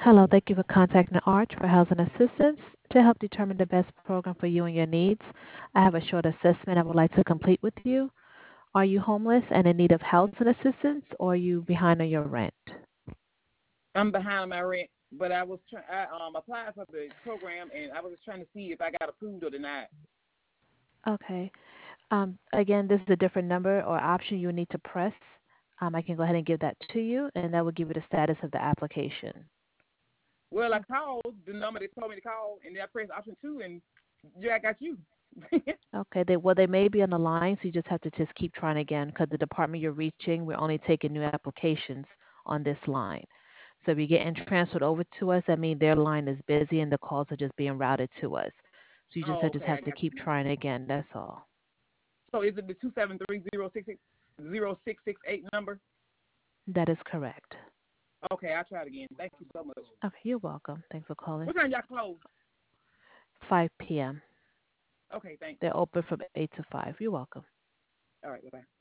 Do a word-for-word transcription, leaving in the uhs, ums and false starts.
Hello, thank you for contacting Arch for housing assistance. To help determine the best program for you and your needs, I have a short assessment I would like to complete with you. Are you homeless and in need of housing assistance, or are you behind on your rent? I'm behind my rent, but I was trying. I um applied for the program, and I was just trying to see if I got approved or denied. Okay. Um, again, this is a different number or option you need to press. Um, I can go ahead and give that to you, and that will give you the status of the application. Well, I called the number they told me to call, and then I pressed option two, and yeah, I got you. Okay, they well they may be on the line, so you just have to just keep trying again because the department you're reaching, we're only taking new applications on this line. So if you're getting transferred over to us, that means their line is busy and the calls are just being routed to us. So you just Oh, have- just okay, have I to got keep you now. trying again. That's all. So is it the two seven three zero six six zero six six eight number? That is correct. Okay, I'll try it again. Thank you so much. Okay, you're welcome. Thanks for calling. What time y'all close? five p m. Okay, thanks. They're open from eight to five. You're welcome. All right, bye bye.